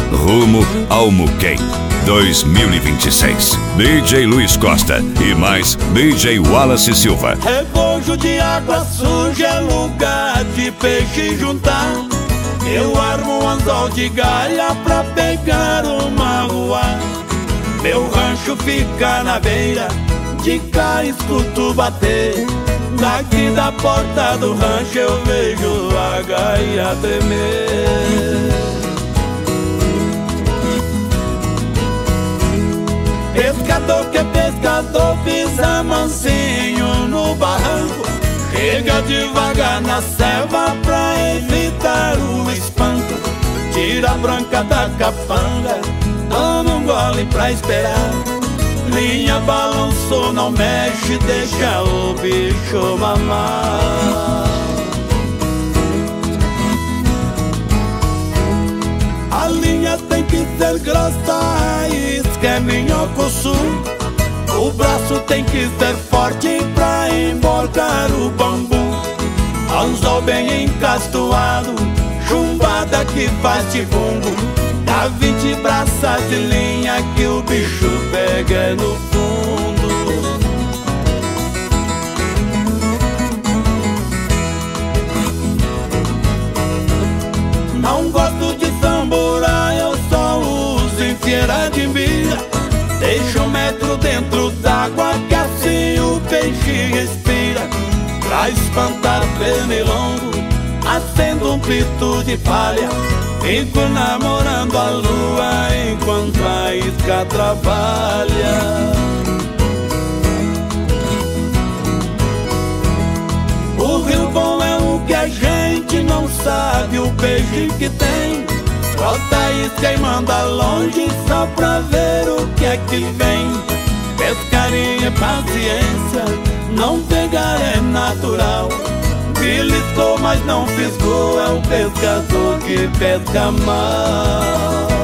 rumo ao Muquem 2026. DJ Luiz Costa e mais DJ Wallace Silva. Rebojo de água suja é lugar de peixe juntar. Eu armo um anzol de galha pra pegar uma rua. Meu rancho fica na beira, de cá escuto bater. Daqui da porta do rancho eu vejo a gaia tremer. Pescador que é pescador pisa mansinho no barranco. Chega devagar na selva pra evitar o espanto. Tira a branca da capanga, toma um gole pra esperar. Linha balançou, não mexe, deixa o bicho mamar. A linha tem que ser grossa, a isca é minhoco-sul. O braço tem que ser forte pra emborcar o bambu. Anzol bem encastoado, chumbada que faz tibumbo. Dá 20 braças de linha que o bicho pega no fundo. Não gosto de samburá, eu só uso em feira de mira. Deixa 1 metro dentro d'água que assim o peixe respira. Pra espantar pernilongo, acendo um pito de palha. Fico namorando a lua enquanto a isca trabalha. O rio bom é o que a gente não sabe, o peixe que tem. Bota a isca e manda longe só pra ver o que é que vem. Pescaria é paciência, não pegar é natural. Beliscou, mas não fisgou, é o pescador que pesca mal.